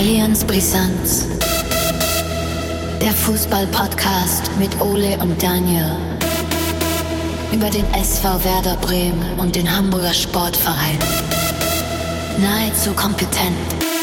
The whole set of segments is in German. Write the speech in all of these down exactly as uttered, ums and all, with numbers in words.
Allianz Brisanz, der Fußball-Podcast mit Ole und Daniel über den S V Werder Bremen und den Hamburger Sportverein. Nahezu kompetent.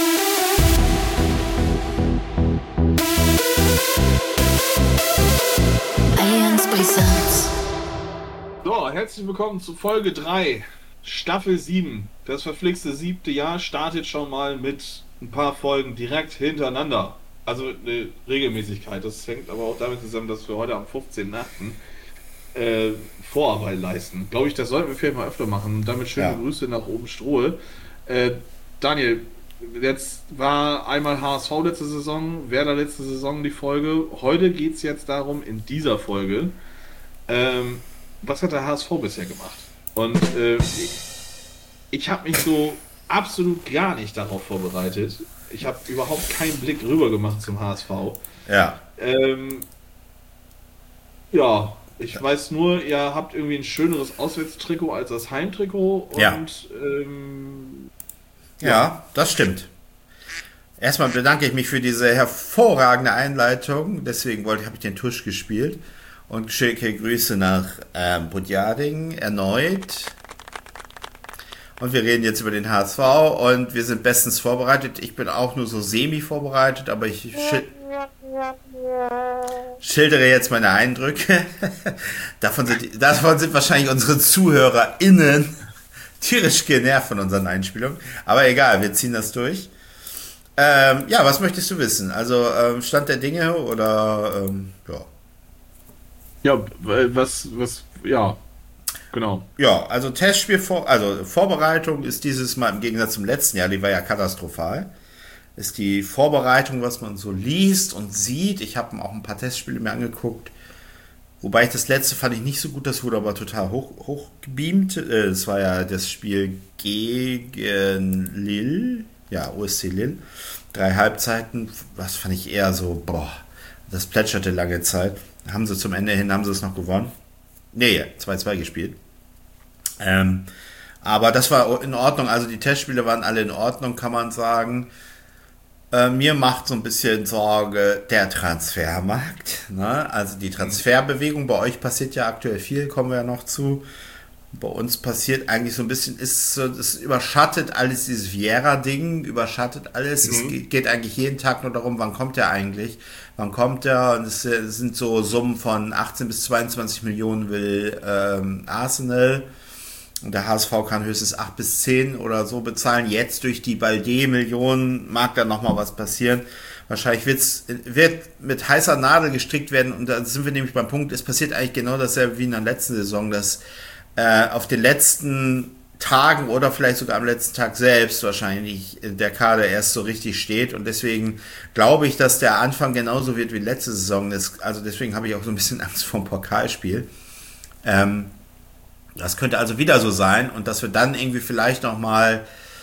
Allianz Brisanz. So, herzlich willkommen zu Folge drei, Staffel sieben. Das verflixte siebte Jahr startet schon mal mit ein paar Folgen direkt hintereinander. Also eine Regelmäßigkeit. Das hängt aber auch damit zusammen, dass wir heute am fünfzehnten achten Äh, Vorarbeit leisten. Glaube ich, das sollten wir vielleicht mal öfter machen. Damit schöne ja. Grüße nach oben Strohe. Äh, Daniel, jetzt war einmal H S V letzte Saison, Werder letzte Saison die Folge. Heute geht es jetzt darum, in dieser Folge, ähm, was hat der H S V bisher gemacht? Und äh, ich, ich habe mich so absolut gar nicht darauf vorbereitet. Ich habe überhaupt keinen Blick rüber gemacht zum H S V. Ja. Ähm, ja, ich weiß nur, ihr habt irgendwie ein schöneres Auswärtstrikot als das Heimtrikot. Und, ja. Ähm, ja. Ja, das stimmt. Erstmal bedanke ich mich für diese hervorragende Einleitung. Deswegen wollte habe ich den Tusch gespielt. Und schicke Grüße nach ähm, Budjading erneut. Und wir reden jetzt über den H S V und wir sind bestens vorbereitet. Ich bin auch nur so semi vorbereitet, aber ich schil- schildere jetzt meine Eindrücke. davon, sind, davon sind wahrscheinlich unsere ZuhörerInnen tierisch genervt von unseren Einspielungen. Aber egal, wir ziehen das durch. Ähm, ja, was möchtest du wissen? Also ähm, Stand der Dinge oder ähm, ja. Ja, was, was, ja, genau. Ja, also Testspiel, vor, also Vorbereitung ist dieses Mal im Gegensatz zum letzten Jahr, die war ja katastrophal, ist die Vorbereitung, was man so liest und sieht. Ich habe auch ein paar Testspiele mir angeguckt, wobei ich das letzte fand ich nicht so gut, das wurde aber total hoch, hoch gebeamt. Es war ja das Spiel gegen Lille, ja, O S C Lille, drei Halbzeiten, was fand ich eher so, boah, das plätscherte lange Zeit. Haben sie zum Ende hin, haben sie es noch gewonnen. Nee, zwei zwei gespielt. Ähm, aber das war in Ordnung. Also die Testspiele waren alle in Ordnung, kann man sagen. Äh, mir macht so ein bisschen Sorge der Transfermarkt. Ne? Also die Transferbewegung. Bei euch passiert ja aktuell viel, kommen wir ja noch zu. Bei uns passiert eigentlich so ein bisschen, ist so, das überschattet alles, dieses Viera-Ding, überschattet alles. Mhm. Es geht, geht eigentlich jeden Tag nur darum, wann kommt der eigentlich? Wann kommt der? Und es sind so Summen von achtzehn bis zweiundzwanzig Millionen will ähm, Arsenal. Und der H S V kann höchstens acht bis zehn oder so bezahlen. Jetzt durch die Balde-Millionen mag da nochmal was passieren. Wahrscheinlich wird's, wird mit heißer Nadel gestrickt werden. Und da sind wir nämlich beim Punkt, es passiert eigentlich genau dasselbe wie in der letzten Saison, dass auf den letzten Tagen oder vielleicht sogar am letzten Tag selbst wahrscheinlich der Kader erst so richtig steht und deswegen glaube ich, dass der Anfang genauso wird wie letzte Saison. Das, also deswegen habe ich auch so ein bisschen Angst vor dem Pokalspiel. Ähm, das könnte also wieder so sein und dass wir dann irgendwie vielleicht nochmal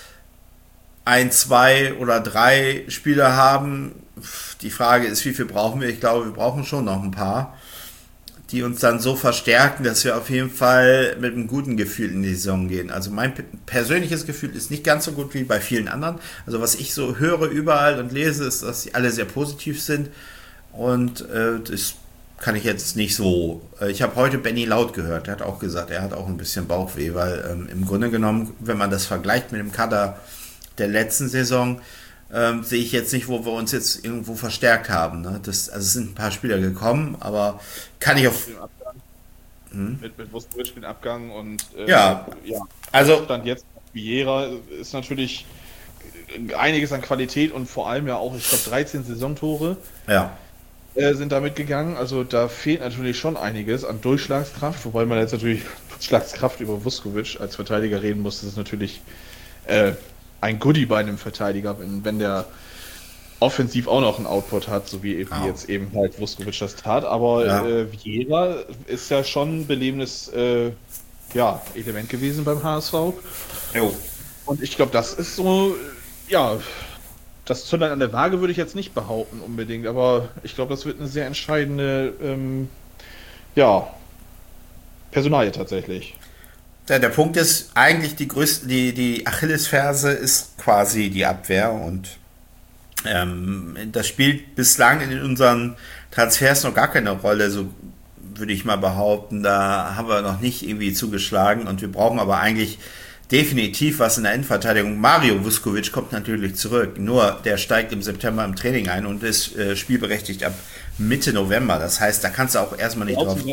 ein, zwei oder drei Spieler haben. Die Frage ist, wie viel brauchen wir? Ich glaube, wir brauchen schon noch ein paar, die uns dann so verstärken, dass wir auf jeden Fall mit einem guten Gefühl in die Saison gehen. Also mein persönliches Gefühl ist nicht ganz so gut wie bei vielen anderen. Also was ich so höre überall und lese, ist, dass sie alle sehr positiv sind. Und äh, das kann ich jetzt nicht so... Äh, ich habe heute Benny Laut gehört, der hat auch gesagt, er hat auch ein bisschen Bauchweh, weil ähm, im Grunde genommen, wenn man das vergleicht mit dem Kader der letzten Saison, Ähm, sehe ich jetzt nicht, wo wir uns jetzt irgendwo verstärkt haben. Ne? Das, also es sind ein paar Spieler gekommen, aber kann ich auf... Hm? Mit, mit Vuskovic mit Abgang und äh, ja. ja, also Stand jetzt Viera ist natürlich einiges an Qualität und vor allem ja auch, ich glaube, dreizehn Saisontore ja. äh, sind da mitgegangen. Also da fehlt natürlich schon einiges an Durchschlagskraft, wobei man jetzt natürlich Durchschlagskraft über Vuskovic als Verteidiger reden muss. Das ist natürlich äh, ein Goodie bei einem Verteidiger, wenn, wenn der offensiv auch noch einen Output hat, so wie eben oh. jetzt eben halt Vuskovic das tat. Aber ja. äh, Viera ist ja schon ein belebendes äh, ja, Element gewesen beim H S V. Jo. Und ich glaube, das ist so, ja, das Zündern an der Waage würde ich jetzt nicht behaupten unbedingt, aber ich glaube, das wird eine sehr entscheidende ähm, ja, Personalie tatsächlich. Ja, der Punkt ist, eigentlich die größte, die, die Achillesferse ist quasi die Abwehr und Ähm, das spielt bislang in unseren Transfers noch gar keine Rolle, so würde ich mal behaupten. Da haben wir noch nicht irgendwie zugeschlagen und wir brauchen aber eigentlich definitiv was in der Innenverteidigung. Mario Vuskovic kommt natürlich zurück, nur der steigt im September im Training ein und ist äh, spielberechtigt ab Mitte November. Das heißt, da kannst du auch erstmal nicht drauf...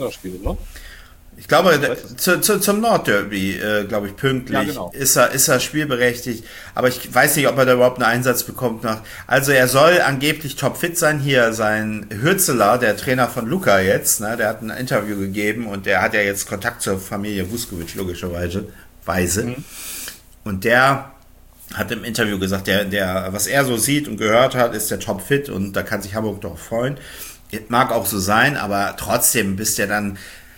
Ich glaube, zu, zu, zum Nordderby, äh, glaube ich, pünktlich, ja, genau. ist, er, ist er spielberechtigt. Aber ich weiß nicht, ob er da überhaupt einen Einsatz bekommt. Nach. Also er soll angeblich topfit sein. Hier sein Hürzeler, der Trainer von Luka jetzt, ne, der hat ein Interview gegeben und der hat ja jetzt Kontakt zur Familie Vuskovic, logischerweise. Weise. Mhm. Und der hat im Interview gesagt, der, der, was er so sieht und gehört hat, ist der topfit und da kann sich Hamburg doch freuen. Mag auch so sein, aber trotzdem, bis der dann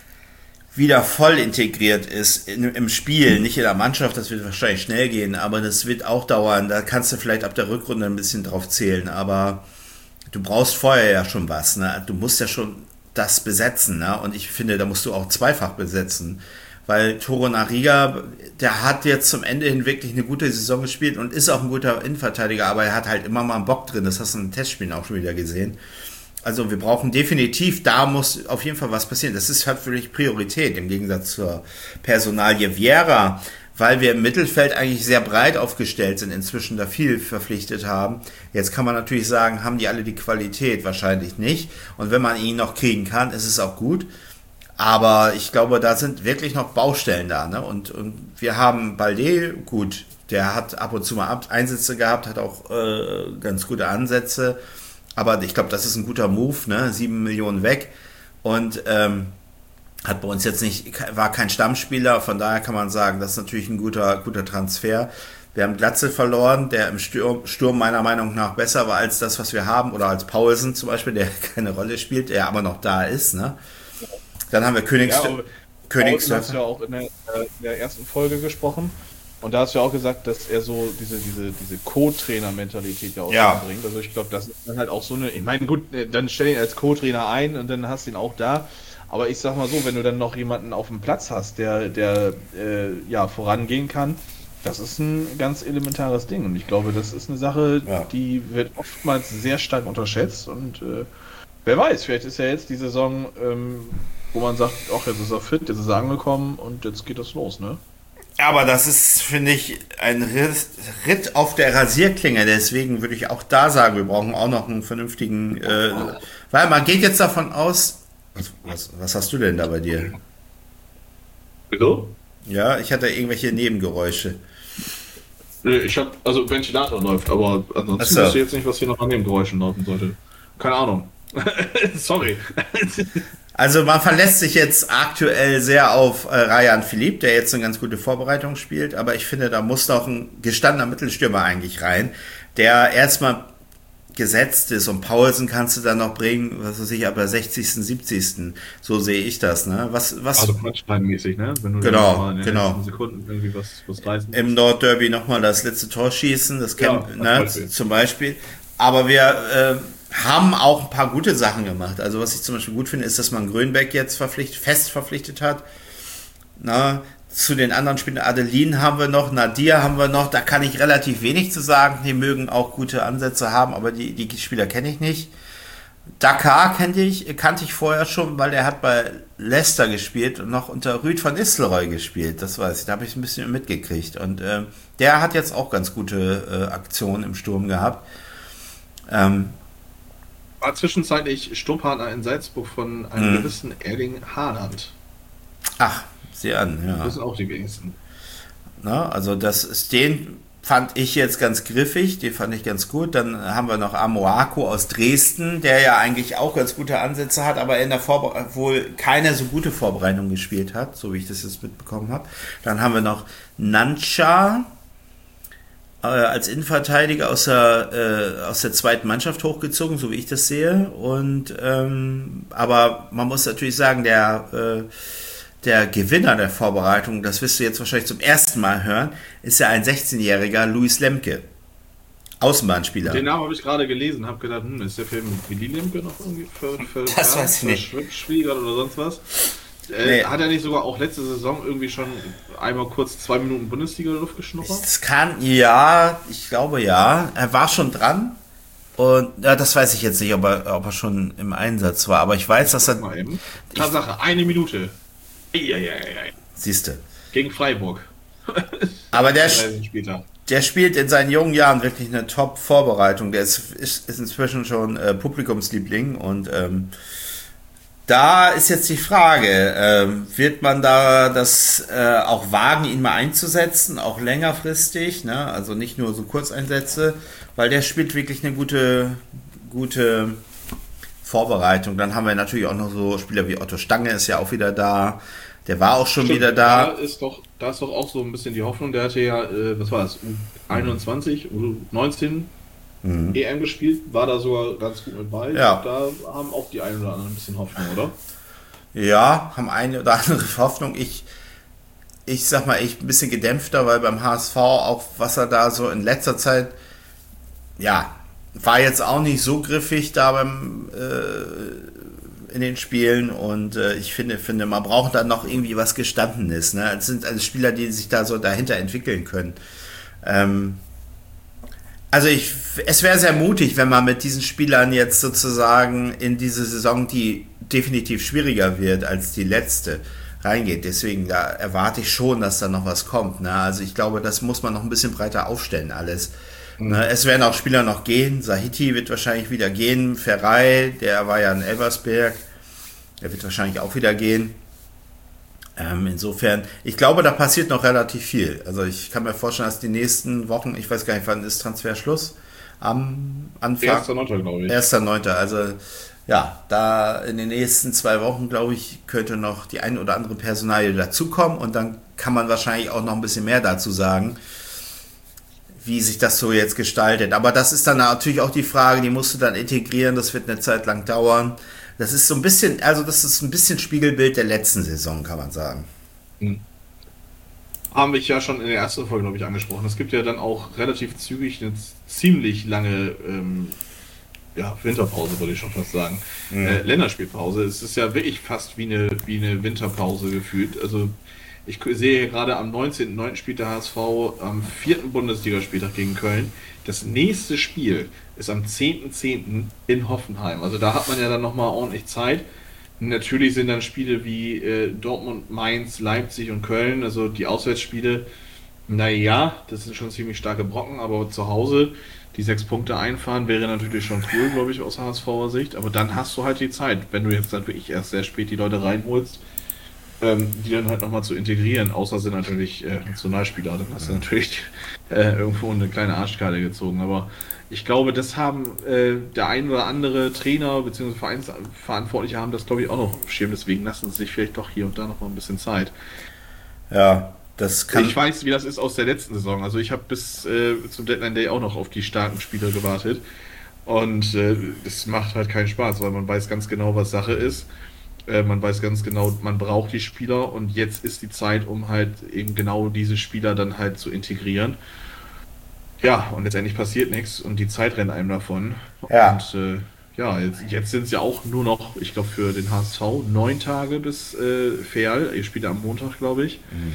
wieder voll integriert ist in, im Spiel, nicht in der Mannschaft, das wird wahrscheinlich schnell gehen, aber das wird auch dauern, da kannst du vielleicht ab der Rückrunde ein bisschen drauf zählen, aber du brauchst vorher ja schon was, ne? Du musst ja schon das besetzen, ne? Und ich finde, da musst du auch zweifach besetzen, weil Torunariga, der hat jetzt zum Ende hin wirklich eine gute Saison gespielt und ist auch ein guter Innenverteidiger, aber er hat halt immer mal einen Bock drin, das hast du in den Testspielen auch schon wieder gesehen. Also wir brauchen definitiv, da muss auf jeden Fall was passieren. Das ist halt wirklich Priorität im Gegensatz zur Personalie Vieira, weil wir im Mittelfeld eigentlich sehr breit aufgestellt sind, inzwischen da viel verpflichtet haben. Jetzt kann man natürlich sagen, haben die alle die Qualität? Wahrscheinlich nicht. Und wenn man ihn noch kriegen kann, ist es auch gut. Aber ich glaube, da sind wirklich noch Baustellen da. Ne? Und, und wir haben Balde, gut, der hat ab und zu mal Einsätze gehabt, hat auch äh, ganz gute Ansätze. Aber ich glaube, das ist ein guter Move, ne? Sieben Millionen weg und ähm, hat bei uns jetzt nicht, war kein Stammspieler, von daher kann man sagen, das ist natürlich ein guter, guter Transfer. Wir haben Glatzel verloren, der im Sturm, Sturm meiner Meinung nach besser war als das, was wir haben, oder als Paulsen zum Beispiel, der keine Rolle spielt, der aber noch da ist, ne? Dann haben wir Königsdörfer. Ja, Königsdörfer. Hast du ja auch in der, in der ersten Folge gesprochen. Und da hast du ja auch gesagt, dass er so diese, diese, diese Co-Trainer-Mentalität ja auch ja. bringt. Also ich glaube, das ist dann halt auch so eine, ich meine, gut, dann stell ihn als Co-Trainer ein und dann hast du ihn auch da. Aber ich sag mal so, wenn du dann noch jemanden auf dem Platz hast, der, der äh, ja, vorangehen kann, das ist ein ganz elementares Ding. Und ich glaube, das ist eine Sache, ja. die wird oftmals sehr stark unterschätzt. Und äh, wer weiß, vielleicht ist ja jetzt die Saison, ähm, wo man sagt, ach, jetzt ist er fit, jetzt ist er angekommen und jetzt geht das los, ne? Aber das ist, finde ich, ein Ritt auf der Rasierklinge. Deswegen würde ich auch da sagen, wir brauchen auch noch einen vernünftigen... Äh, weil man geht jetzt davon aus... Was, was, was hast du denn da bei dir? Wieso? Ja, ich hatte irgendwelche Nebengeräusche. Nee, ich habe... Also Ventilator läuft, aber ansonsten so. Wüsste ich jetzt nicht, was hier noch an Nebengeräuschen laufen sollte. Keine Ahnung. Sorry. Also man verlässt sich jetzt aktuell sehr auf äh, Rayan Philippe, der jetzt eine ganz gute Vorbereitung spielt, aber ich finde, da muss noch ein gestandener Mittelstürmer eigentlich rein, der erstmal gesetzt ist und Paulsen kannst du dann noch bringen, was weiß ich, aber sechzigsten, siebzigsten So sehe ich das, ne? Was, was? Also Punchline-mäßig, ne? Wenn du genau, mal in den genau. Sekunden irgendwie was, was reißen Im Nordderby nochmal das letzte Tor schießen, das kennen, ja, ne? Zum Beispiel. Aber wir, äh, haben auch ein paar gute Sachen gemacht. Also was ich zum Beispiel gut finde, ist, dass man Grönbeck jetzt verpflichtet, fest verpflichtet hat. Na, zu den anderen Spielern, Adeline haben wir noch, Nadir haben wir noch, da kann ich relativ wenig zu sagen. Die mögen auch gute Ansätze haben, aber die, die Spieler kenne ich nicht. Dakar kannte ich, kannte ich vorher schon, weil der hat bei Leicester gespielt und noch unter Ruud van Nistelrooy gespielt, das weiß ich, da habe ich ein bisschen mitgekriegt. Und äh, der hat jetzt auch ganz gute äh, Aktionen im Sturm gehabt. Ähm, War zwischenzeitlich Sturmpartner in Salzburg von einem mhm. gewissen Erling Haaland. Ach, sieh an, ja. Das sind auch die wenigsten. Na, also das ist den fand ich jetzt ganz griffig, den fand ich ganz gut. Dann haben wir noch Amoako aus Dresden, der ja eigentlich auch ganz gute Ansätze hat, aber in der Vorbereitung wohl keine so gute Vorbereitung gespielt hat, so wie ich das jetzt mitbekommen habe. Dann haben wir noch Nancha äh, als Innenverteidiger aus der, äh, aus der zweiten Mannschaft hochgezogen, so wie ich das sehe. Und ähm, aber man muss natürlich sagen, der äh, Der Gewinner der Vorbereitung, das wirst du jetzt wahrscheinlich zum ersten Mal hören, ist ja ein sechzehnjähriger Luis Lemke. Außenbahnspieler. Den Namen habe ich gerade gelesen, habe gedacht, hm, ist der Film mit Willi Lemke noch irgendwie für, für das ja, weiß ich nicht. Schwieger oder sonst was? Äh, nee. Hat er nicht sogar auch letzte Saison irgendwie schon einmal kurz zwei Minuten Bundesliga-Luft geschnuppert? Das kann, ja, ich glaube ja. Er war schon dran. Und ja, das weiß ich jetzt nicht, ob er, ob er schon im Einsatz war, aber ich weiß, dass er. Mal eben. Tatsache, eine Minute. Eieieiei. Siehste. Gegen Freiburg. Aber der, später. der spielt in seinen jungen Jahren wirklich eine Top-Vorbereitung. Der ist, ist, ist inzwischen schon äh, Publikumsliebling und ähm, da ist jetzt die Frage, äh, wird man da das äh, auch wagen, ihn mal einzusetzen, auch längerfristig, ne? Also nicht nur so Kurzeinsätze, weil der spielt wirklich eine gute, gute Vorbereitung. Dann haben wir natürlich auch noch so Spieler wie Otto Stange ist ja auch wieder da. Der war auch schon Stimmt, wieder da. Da ist, doch, da ist doch auch so ein bisschen die Hoffnung. Der hatte ja, äh, was war das, U einundzwanzig, U neunzehn mhm. E M gespielt, war da sogar ganz gut mit bei. Ja. Da haben auch die einen oder anderen ein bisschen Hoffnung, oder? Ja, haben eine oder andere Hoffnung. Ich, ich sag mal, ich ein bisschen gedämpfter, weil beim H S V auch, was er da so in letzter Zeit, ja, war jetzt auch nicht so griffig da beim äh, in den Spielen und äh, ich finde, finde, man braucht dann noch irgendwie was Gestandenes. Ne? Es sind also Spieler, die sich da so dahinter entwickeln können. Ähm, also ich, es wäre sehr mutig, wenn man mit diesen Spielern jetzt sozusagen in diese Saison, die definitiv schwieriger wird als die letzte, reingeht. Deswegen, da erwarte ich schon, dass da noch was kommt. Ne? Also ich glaube, das muss man noch ein bisschen breiter aufstellen alles. Mhm. Ne? Es werden auch Spieler noch gehen. Sahiti wird wahrscheinlich wieder gehen. Ferrei, der war ja in Elversberg. Der wird wahrscheinlich auch wieder gehen. Ähm, insofern, ich glaube, da passiert noch relativ viel. Also ich kann mir vorstellen, dass die nächsten Wochen, ich weiß gar nicht, wann ist Transferschluss? Am Anfang? erster neunter glaube ich. erster neunter Also ja, da in den nächsten zwei Wochen, glaube ich, könnte noch die ein oder andere Personalie dazukommen und dann kann man wahrscheinlich auch noch ein bisschen mehr dazu sagen, wie sich das so jetzt gestaltet. Aber das ist dann natürlich auch die Frage, die musst du dann integrieren, das wird eine Zeit lang dauern. Das ist so ein bisschen, also das ist ein bisschen Spiegelbild der letzten Saison, kann man sagen. Hm. Haben wir ja schon in der ersten Folge, glaube ich, angesprochen. Es gibt ja dann auch relativ zügig eine ziemlich lange ähm, ja, Winterpause, würde ich schon fast sagen. Mhm. Äh, Länderspielpause. Es ist ja wirklich fast wie eine, wie eine Winterpause gefühlt. Also ich sehe gerade am neunzehnten neunten spielt der H S V am vierten Bundesligaspieltag gegen Köln. Das nächste Spiel ist am zehnten zehnten in Hoffenheim. Also da hat man ja dann nochmal ordentlich Zeit. Natürlich sind dann Spiele wie äh, Dortmund, Mainz, Leipzig und Köln, also die Auswärtsspiele, naja, das sind schon ziemlich starke Brocken, aber zu Hause die sechs Punkte einfahren wäre natürlich schon cool, glaube ich, aus H S V-er Sicht. Aber dann hast du halt die Zeit, wenn du jetzt dann wirklich erst sehr spät die Leute reinholst, ähm, die dann halt nochmal zu integrieren, außer sind natürlich äh, Nationalspieler, dann hast du natürlich äh, irgendwo eine kleine Arschkarte gezogen. Aber ich glaube, das haben äh, der ein oder andere Trainer bzw. Vereinsverantwortliche haben das, glaube ich, auch noch auf dem Schirm. Deswegen lassen sie sich vielleicht doch hier und da noch mal ein bisschen Zeit. Ja, das kann... Ich weiß, wie das ist aus der letzten Saison. Also ich habe bis äh, zum Deadline Day auch noch auf die starken Spieler gewartet. Und äh, das macht halt keinen Spaß, weil man weiß ganz genau, was Sache ist. Äh, man weiß ganz genau, man braucht die Spieler. Und jetzt ist die Zeit, um halt eben genau diese Spieler dann halt zu integrieren. Ja, und letztendlich passiert nichts und die Zeit rennt einem davon. Ja. Und äh, ja, jetzt, jetzt sind es ja auch nur noch, ich glaube, für den H S V neun Tage bis äh, Ferl. Ihr spielt ja am Montag, glaube ich. Mhm.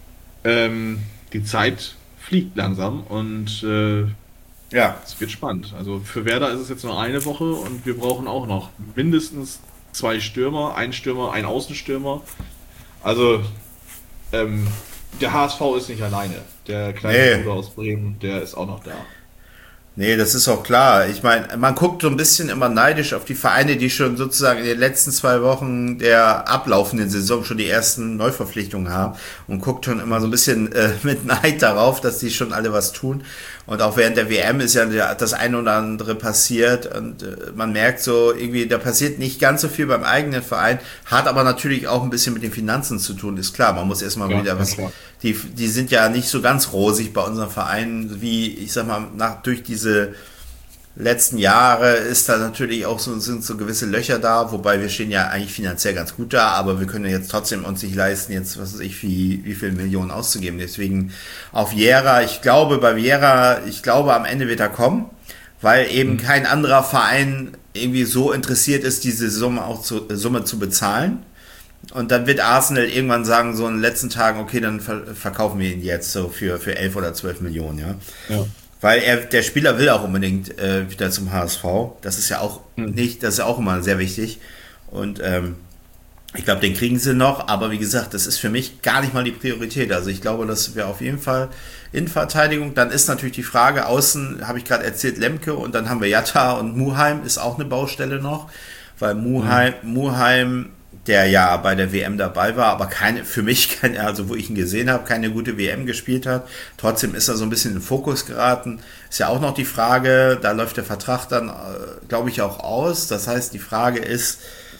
Ähm, die Zeit fliegt langsam und äh, ja, es wird spannend. Also für Werder ist es jetzt nur eine Woche und wir brauchen auch noch mindestens zwei Stürmer, ein Stürmer, ein Außenstürmer. Also ähm, der H S V ist nicht alleine. Der kleine nee. Bruder aus Bremen, der ist auch noch da. Nee, das ist auch klar. Ich meine, man guckt so ein bisschen immer neidisch auf die Vereine, die schon sozusagen in den letzten zwei Wochen der ablaufenden Saison schon die ersten Neuverpflichtungen haben und guckt schon immer so ein bisschen äh, mit Neid darauf, dass die schon alle was tun. Und auch während der W M ist ja das eine oder andere passiert und äh, man merkt so irgendwie, da passiert nicht ganz so viel beim eigenen Verein, hat aber natürlich auch ein bisschen mit den Finanzen zu tun, ist klar. Man muss erstmal ja, wieder was... Die, die sind ja nicht so ganz rosig bei unseren Vereinen, wie, ich sag mal, nach, durch diese letzten Jahre ist da natürlich auch so, sind so gewisse Löcher da, wobei wir stehen ja eigentlich finanziell ganz gut da, aber wir können jetzt trotzdem uns nicht leisten, jetzt, was weiß ich, wie, wie viel Millionen auszugeben. Deswegen auf Viera, ich glaube, bei Viera, ich glaube, am Ende wird er kommen, weil eben mhm. kein anderer Verein irgendwie so interessiert ist, diese Summe auch zu, Summe zu bezahlen. Und dann wird Arsenal irgendwann sagen, so in den letzten Tagen, okay, dann ver- verkaufen wir ihn jetzt so für, für elf oder zwölf Millionen, ja. ja. Weil er, der Spieler will auch unbedingt äh, wieder zum H S V. Das ist ja auch hm. nicht, das ist ja auch immer sehr wichtig. Und ähm, ich glaube, den kriegen sie noch, aber wie gesagt, das ist für mich gar nicht mal die Priorität. Also ich glaube, dass wir auf jeden Fall Innenverteidigung, dann ist natürlich die Frage, außen, habe ich gerade erzählt, Lemke und dann haben wir Jatta und Muheim ist auch eine Baustelle noch, weil Muheim, mhm. Muheim, der ja bei der W M dabei war, aber keine, für mich, keine, also wo ich ihn gesehen habe, keine gute W M gespielt hat. Trotzdem ist er so ein bisschen in den Fokus geraten. Ist ja auch noch die Frage, da läuft der Vertrag dann, glaube ich, auch aus. Das heißt, die Frage ist,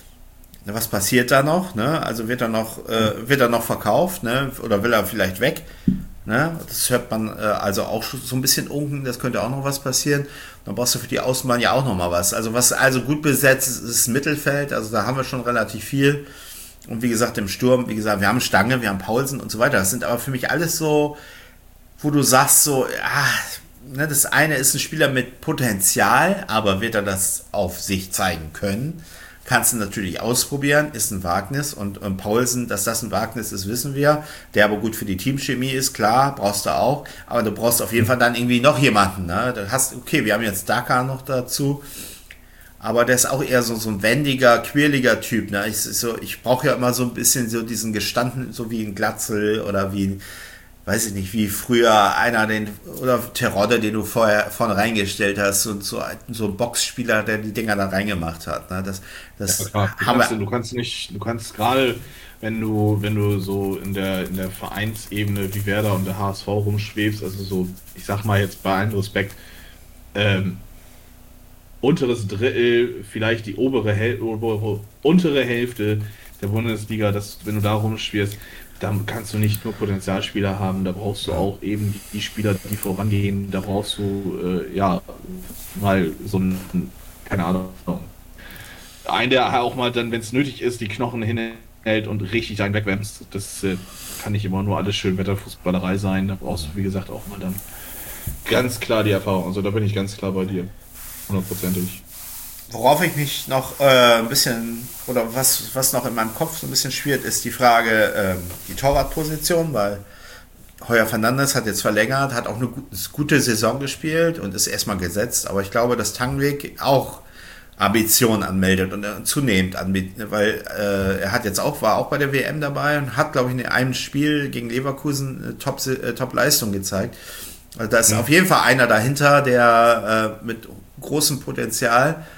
was passiert da noch? Ne? Also wird er noch, äh, wird er noch verkauft, ne? Oder will er vielleicht weg? Ne? Das hört man äh, also auch so ein bisschen unten, das könnte auch noch was passieren. Dann brauchst du für die Außenbahn ja auch noch mal was. Also was also gut besetzt ist, ist Mittelfeld, also da haben wir schon relativ viel. Und wie gesagt, im Sturm, wie gesagt, wir haben Stange, wir haben Paulsen und so weiter. Das sind aber für mich alles so, wo du sagst so, ah, ne, das eine ist ein Spieler mit Potenzial, aber wird er das auf sich zeigen können? Kannst du natürlich ausprobieren, ist ein Wagnis und, und Paulsen, dass das ein Wagnis ist, wissen wir, der aber gut für die Teamchemie ist, klar, brauchst du auch, aber du brauchst auf jeden Fall dann irgendwie noch jemanden, ne? Du hast, okay, wir haben jetzt Dakar noch dazu, aber der ist auch eher so, so ein wendiger, quirliger Typ, ne? Ich, so, ich brauche ja immer so ein bisschen so diesen gestanden, so wie ein Glatzel oder wie ein, weiß ich nicht, wie früher einer, den, oder Terodde, den du vorher vorne reingestellt hast und so, so ein Boxspieler, der die Dinger da reingemacht hat. Ne? Das, das ja, klar. Du, haben kannst, wir, du kannst nicht, du kannst gerade, wenn du, wenn du so in der, in der Vereinsebene wie Werder und der H S V rumschwebst, also so, ich sag mal jetzt bei allem Respekt, ähm, unteres Drittel, vielleicht die obere, Häl obere untere Hälfte der Bundesliga, dass, wenn du da rumschwirst, da kannst du nicht nur Potenzialspieler haben, da brauchst du auch eben die, die Spieler, die vorangehen, da brauchst du äh, ja mal so einen, keine Ahnung, einen, der auch mal dann, wenn es nötig ist, die Knochen hinhält und richtig einen wegwämst. Das äh, kann nicht immer nur alles Schönwetterfußballerei sein, da brauchst du, wie gesagt, auch mal dann ganz klar die Erfahrung. Also da bin ich ganz klar bei dir, hundertprozentig. Worauf ich mich noch äh, ein bisschen, oder was, was noch in meinem Kopf so ein bisschen schwirrt, ist die Frage, ähm, die Torwartposition, weil Heuer Fernandes hat jetzt verlängert, hat auch eine gute Saison gespielt und ist erstmal gesetzt, aber ich glaube, dass Tangweg auch Ambitionen anmeldet und äh, zunehmend anbietet, weil äh, er hat jetzt auch, war auch bei der W M dabei und hat, glaube ich, in einem Spiel gegen Leverkusen eine Top, äh, Top-Leistung gezeigt. Also da ist mhm. auf jeden Fall einer dahinter, der äh, mit großem Potenzial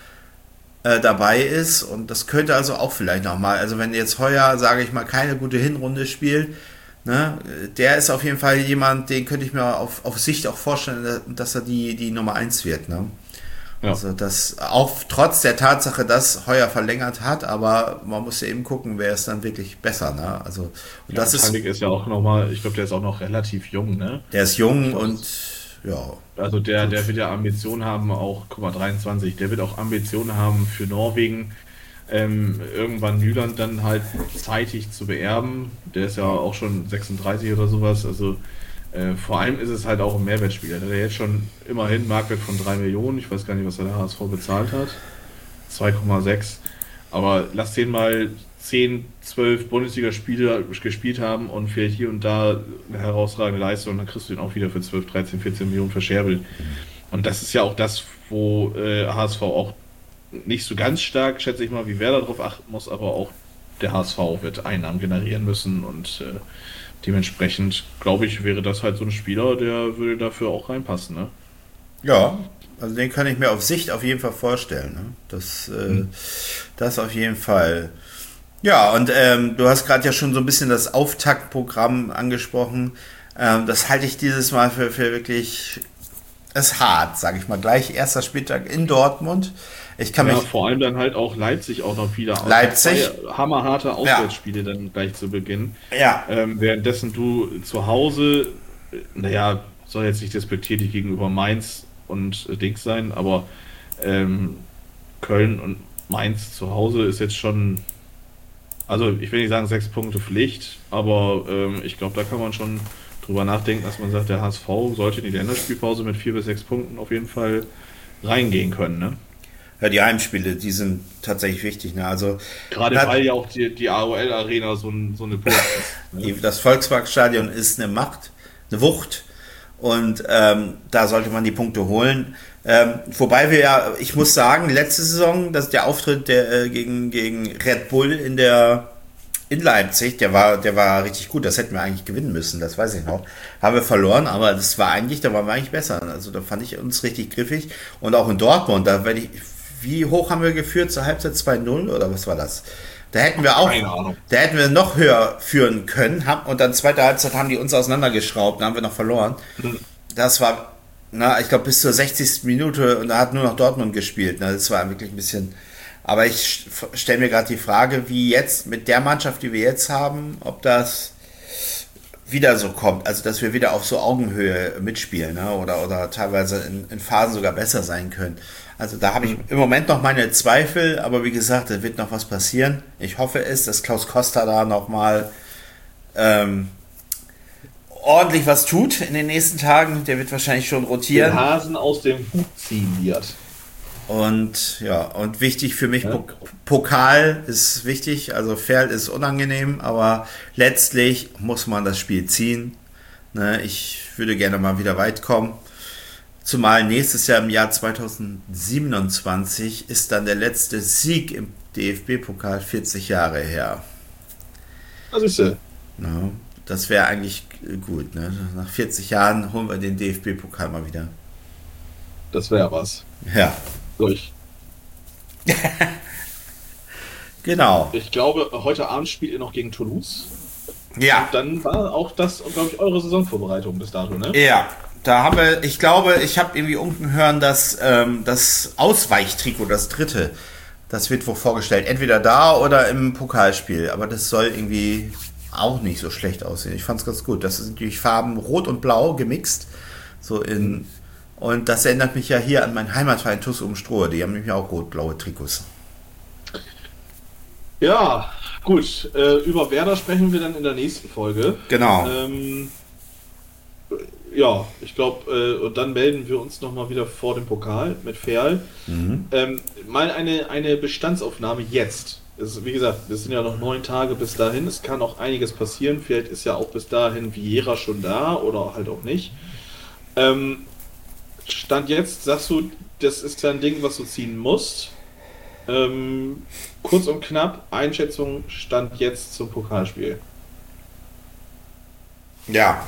dabei ist und das könnte also auch vielleicht nochmal, also wenn jetzt Heuer, sage ich mal, keine gute Hinrunde spielt, ne, der ist auf jeden Fall jemand, den könnte ich mir auf, auf Sicht auch vorstellen, dass er die, die Nummer eins wird, ne? Ja. Also das, auch trotz der Tatsache, dass Heuer verlängert hat, aber man muss ja eben gucken, wer ist dann wirklich besser, ne? Also und ja, das ist, ist ja auch nochmal, ich glaube, der ist auch noch relativ jung, ne? Der ist jung und ja. Also der, der wird ja Ambitionen haben, auch, guck mal, dreiundzwanzig, der wird auch Ambitionen haben für Norwegen, ähm, irgendwann Nyland dann halt zeitig zu beerben. Der ist ja auch schon sechsunddreißig oder sowas, also äh, vor allem ist es halt auch ein Mehrwertspieler. Der hat jetzt schon immerhin Marktwert von drei Millionen, ich weiß gar nicht, was der H S V bezahlt hat, zwei Komma sechs, aber lass den mal zehn, zwölf Bundesligaspiele gespielt haben und vielleicht hier und da eine herausragende Leistung, dann kriegst du ihn auch wieder für zwölf, dreizehn, vierzehn Millionen verscherbelt. Und das ist ja auch das, wo äh, H S V auch nicht so ganz stark, schätze ich mal, wie Werder darauf achten muss, aber auch der H S V wird Einnahmen generieren müssen und äh, dementsprechend, glaube ich, wäre das halt so ein Spieler, der würde dafür auch reinpassen, ne? Ja, also den kann ich mir auf Sicht auf jeden Fall vorstellen, ne? Das, äh, mhm. das auf jeden Fall. Ja, und ähm, du hast gerade ja schon so ein bisschen das Auftaktprogramm angesprochen. Ähm, das halte ich dieses Mal für, für wirklich, ist hart, sage ich mal. Gleich erster Spieltag in Dortmund. Ich kann ja, mich vor allem dann halt auch Leipzig auch noch wieder. Leipzig. Hammerharte Auswärtsspiele ja. dann gleich zu Beginn. Ja. Ähm, währenddessen du zu Hause, naja, soll jetzt nicht despektierlich gegenüber Mainz und äh, Dings sein, aber ähm, Köln und Mainz zu Hause ist jetzt schon. Also ich will nicht sagen sechs Punkte Pflicht, aber ähm, ich glaube, da kann man schon drüber nachdenken, dass man sagt, der H S V sollte in die Länderspielpause mit vier bis sechs Punkten auf jeden Fall reingehen können, ne? Ja, die Heimspiele, die sind tatsächlich wichtig, ne? Also gerade weil ja auch die, die A O L-Arena so, ein, so eine Burg ist. Ne? Das Volksparkstadion ist eine Macht, eine Wucht Und ähm, da sollte man die Punkte holen. Ähm, wobei wir ja, ich muss sagen, letzte Saison, dass der Auftritt der, äh, gegen, gegen Red Bull in der in Leipzig, der war, der war richtig gut. Das hätten wir eigentlich gewinnen müssen, das weiß ich noch. Haben wir verloren, aber das war eigentlich, da waren wir eigentlich besser. Also da fand ich uns richtig griffig. Und auch in Dortmund, da werde ich, wie hoch haben wir geführt zur Halbzeit zwei null oder was war das? Da hätten wir auch, da hätten wir noch höher führen können. Und dann zweite Halbzeit haben die uns auseinandergeschraubt, da haben wir noch verloren. Das war, na, ich glaube bis zur sechzigsten Minute und da hat nur noch Dortmund gespielt. Na, das war wirklich ein bisschen, aber ich stelle mir gerade die Frage, wie jetzt mit der Mannschaft, die wir jetzt haben, ob das wieder so kommt. Also, dass wir wieder auf so Augenhöhe mitspielen, ne? oder, oder teilweise in, in Phasen sogar besser sein können. Also da habe ich im Moment noch meine Zweifel, aber wie gesagt, da wird noch was passieren. Ich hoffe es, dass Klaus Costa da nochmal ähm, ordentlich was tut in den nächsten Tagen. Der wird wahrscheinlich schon rotieren. Den Hasen aus dem Hut ziehen wird. Und ja, und wichtig für mich, ja. Pokal ist wichtig, also Ferl ist unangenehm, aber letztlich muss man das Spiel ziehen. Ne, ich würde gerne mal wieder weit kommen. Zumal nächstes Jahr im Jahr zweitausendsiebenundzwanzig ist dann der letzte Sieg im D F B-Pokal vierzig Jahre her. Das ist ja. Ja, das wäre eigentlich gut. Ne? Nach vierzig Jahren holen wir den D F B-Pokal mal wieder. Das wäre was. Ja. Durch. Genau. Ich glaube, heute Abend spielt ihr noch gegen Toulouse. Ja. Und dann war auch das, glaube ich, eure Saisonvorbereitung bis dato, ne? Ja. Da haben wir, ich glaube, ich habe irgendwie unten hören, dass ähm, das Ausweichtrikot, das dritte, das wird wohl vorgestellt. Entweder da oder im Pokalspiel. Aber das soll irgendwie auch nicht so schlecht aussehen. Ich fand es ganz gut. Das sind natürlich Farben Rot und Blau gemixt. So in, und das erinnert mich ja hier an meinen Heimatverein T U S Umstrohe. Die haben nämlich auch rot-blaue Trikots. Ja, gut. Äh, über Werder sprechen wir dann in der nächsten Folge. Genau. Ähm, Ja, ich glaube, äh, und dann melden wir uns nochmal wieder vor dem Pokal mit Ferl. Mhm. Ähm, mal eine, eine Bestandsaufnahme jetzt. Es, wie gesagt, es sind ja noch neun Tage bis dahin. Es kann auch einiges passieren. Vielleicht ist ja auch bis dahin Vieira schon da oder halt auch nicht. Ähm, Stand jetzt, sagst du, das ist ja ein Ding, was du ziehen musst. Ähm, kurz und knapp, Einschätzung Stand jetzt zum Pokalspiel. Ja.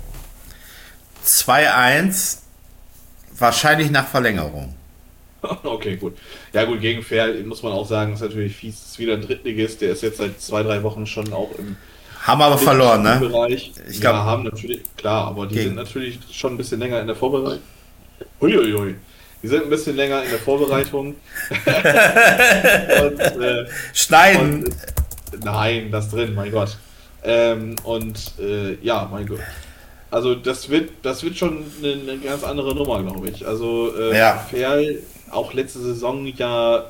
zwei eins, wahrscheinlich nach Verlängerung. Okay, gut. Ja gut, gegen Ferl muss man auch sagen, ist natürlich fies, ist wieder ein Drittligist, der ist jetzt seit zwei, drei Wochen schon auch im haben aber verloren, ne? Bereich. Ich glaube, ja, haben natürlich, klar, aber die gegen. sind natürlich schon ein bisschen länger in der Vorbereitung. Uiuiui. Die sind ein bisschen länger in der Vorbereitung. und, äh, Schneiden. Und, nein, das drin, mein Gott. Ähm, und äh, ja, mein Gott. Also das wird, das wird schon eine, eine ganz andere Nummer, glaube ich. Also äh, ja. Ferl, auch letzte Saison ja,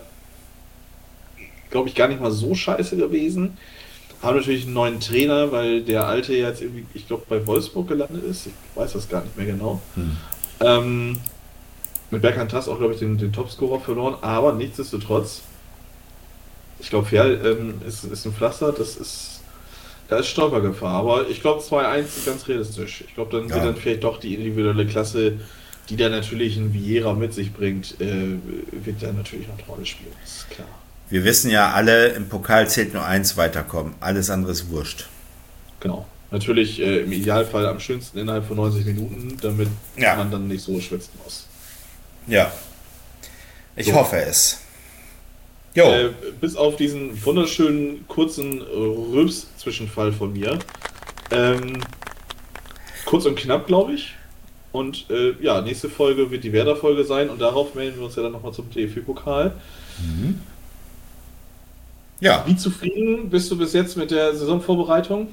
glaube ich, gar nicht mal so scheiße gewesen. Haben natürlich einen neuen Trainer, weil der alte jetzt irgendwie, ich glaube, bei Wolfsburg gelandet ist. Ich weiß das gar nicht mehr genau. Hm. Ähm, mit Berkan Tass auch, glaube ich, den, den Topscorer verloren. Aber nichtsdestotrotz, ich glaube, Ferl ähm, ist, ist ein Pflaster. Das ist Da ist Stolpergefahr, aber ich glaube zwei eins ist ganz realistisch. Ich glaube, dann ja. wird dann vielleicht doch die individuelle Klasse, die dann natürlich ein Vieira mit sich bringt, äh, wird dann natürlich noch eine Rolle spielen, das ist klar. Wir wissen ja alle, im Pokal zählt nur eins weiterkommen, alles andere ist wurscht. Genau, natürlich äh, im Idealfall am schönsten innerhalb von neunzig Minuten, damit ja. man dann nicht so schwitzen muss. Ja, ich so. hoffe es. Jo. Äh, bis auf diesen wunderschönen kurzen Rülps-Zwischenfall von mir. Ähm, kurz und knapp, glaube ich. Und äh, ja, nächste Folge wird die Werder-Folge sein und darauf melden wir uns ja dann nochmal zum D F B-Pokal. Mhm. Ja. Wie zufrieden bist du bis jetzt mit der Saisonvorbereitung?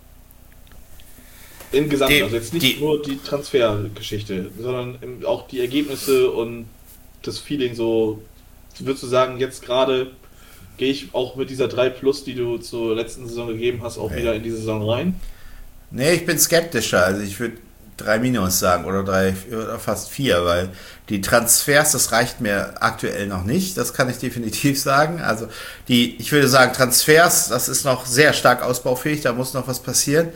Insgesamt, die, also jetzt nicht die, nur die Transfergeschichte, sondern auch die Ergebnisse und das Feeling so. Würdest du sagen, jetzt gerade gehe ich auch mit dieser drei plus, die du zur letzten Saison gegeben hast, auch okay. wieder in die Saison rein? Nee, ich bin skeptischer. Also ich würde drei minus sagen oder drei oder fast vier, weil die Transfers, das reicht mir aktuell noch nicht. Das kann ich definitiv sagen. Also die, ich würde sagen, Transfers, das ist noch sehr stark ausbaufähig, da muss noch was passieren.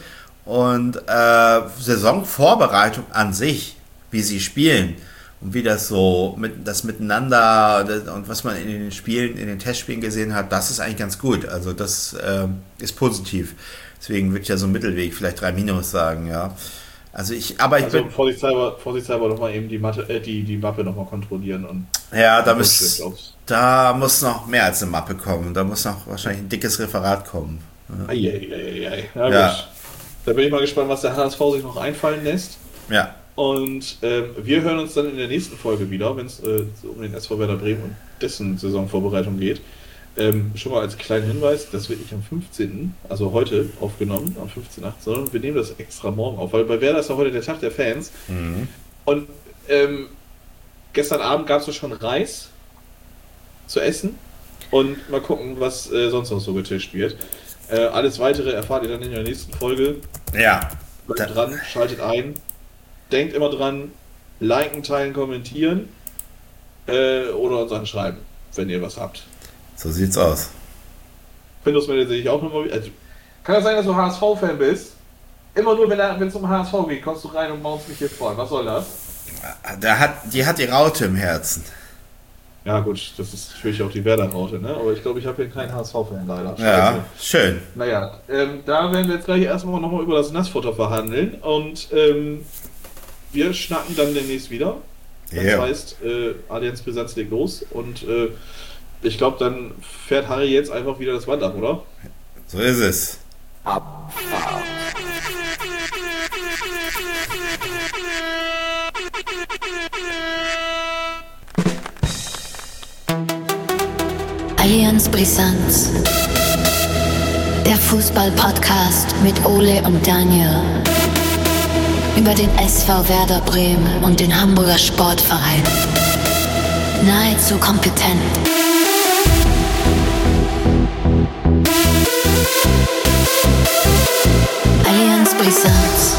Und äh, Saisonvorbereitung an sich, wie sie spielen und wie das so mit das miteinander und was man in den Spielen, in den Testspielen gesehen hat, das ist eigentlich ganz gut. Also das äh, ist positiv. Deswegen würde ich ja so einen Mittelweg, vielleicht drei Minus sagen, ja. Also ich, aber ich also bin. vorsichtshalber, vorsichtshalber nochmal eben die Matte, äh, die, die Mappe nochmal kontrollieren und. Ja, da muss, da muss noch mehr als eine Mappe kommen. Da muss noch wahrscheinlich ein dickes Referat kommen. Ja. Eieieiei. Ja, ja. Gut. Da bin ich mal gespannt, was der H S V sich noch einfallen lässt. Ja. Und ähm, wir hören uns dann in der nächsten Folge wieder, wenn es äh, um den S V Werder Bremen und dessen Saisonvorbereitung geht. Ähm, schon mal als kleinen Hinweis, das wird nicht am fünfzehnten, also heute aufgenommen, am fünfzehnten achten, sondern wir nehmen das extra morgen auf, weil bei Werder ist ja heute der Tag der Fans. Mhm. Und ähm, gestern Abend gab es schon Reis zu essen und mal gucken, was äh, sonst noch so getischt wird. Äh, alles Weitere erfahrt ihr dann in der nächsten Folge. Ja. Bleibt dran, schaltet ein. Denkt immer dran, liken, teilen, kommentieren äh, oder uns anschreiben, wenn ihr was habt. So sieht's aus. Findus meldet sich auch nochmal. Also, kann das sein, dass du H S V-Fan bist? Immer nur, wenn es um H S V geht, kommst du rein und maunst mich hier voll. Was soll das? Der hat, die hat die Raute im Herzen. Ja gut, das ist natürlich auch die Werder-Raute, ne? Aber ich glaube, ich habe hier keinen H S V-Fan leider. Scheiße. Ja, schön. Naja, ähm, da werden wir jetzt gleich erstmal nochmal über das Nassfutter verhandeln und ähm, wir schnacken dann demnächst wieder. Das Yeah. heißt, äh, Allianz Brisanz legt los und äh, ich glaube, dann fährt Harry jetzt einfach wieder das Band ab, oder? So ist es. Abfahrt. Allianz Brisanz. Der Fußball-Podcast mit Ole und Daniel. Über den S V Werder Bremen und den Hamburger Sportverein. Nahezu kompetent. Allianz Brisanz.